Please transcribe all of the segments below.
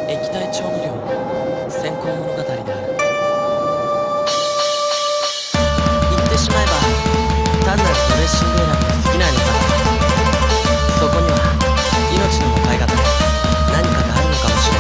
液体調味料先行物語である。言ってしまえば単なるドレッシング選びが過ぎないのだ。そこには命の向かい方で何かがあるのかもしれない。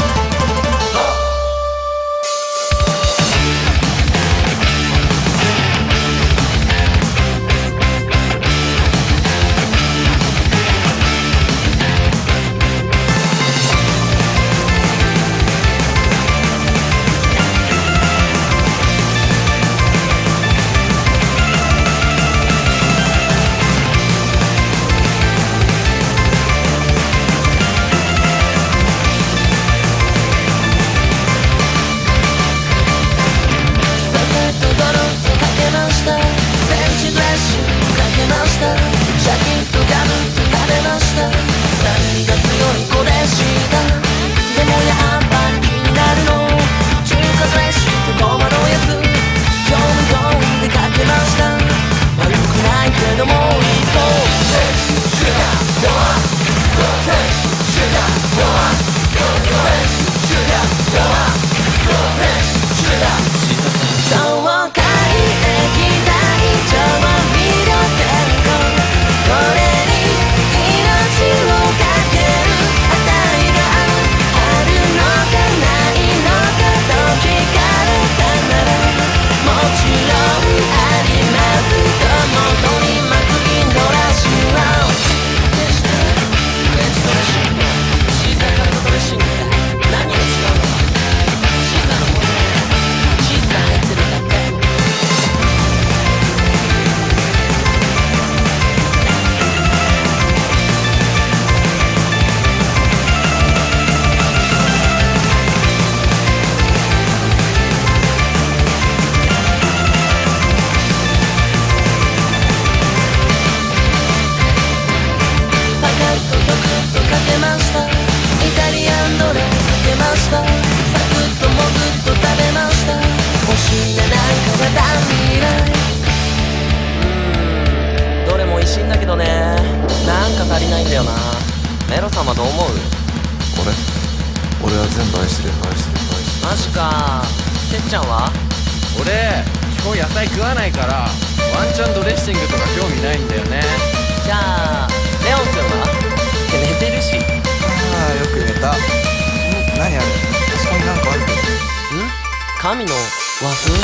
どれも美味しいんだけどね、なんか足りないんだよな。メロ様どう思う？ 俺は全部愛してる。 マジか。せっちゃんは？ 俺基本野菜食わないからワンチャンドレッシングとか興味ないんだよね。 じゃあレオンくんは？寝てるし。 ああ、よく寝た。何あれ、確かになんかあるけど。 神の和風？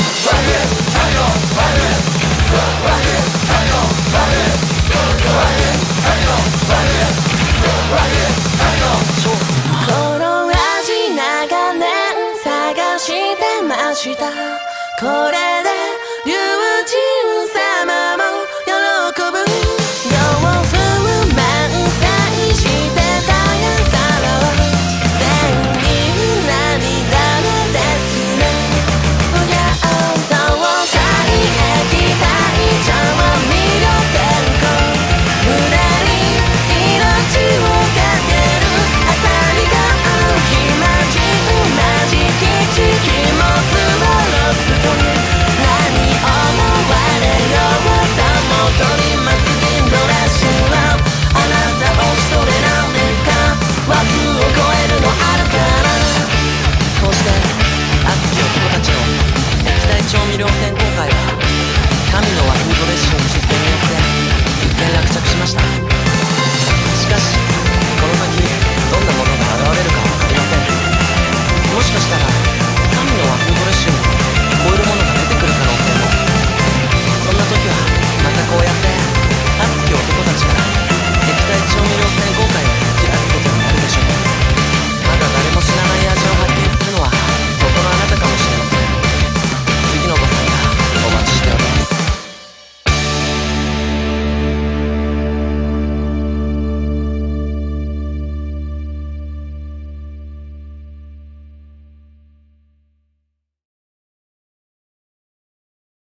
この味長年探してました。これで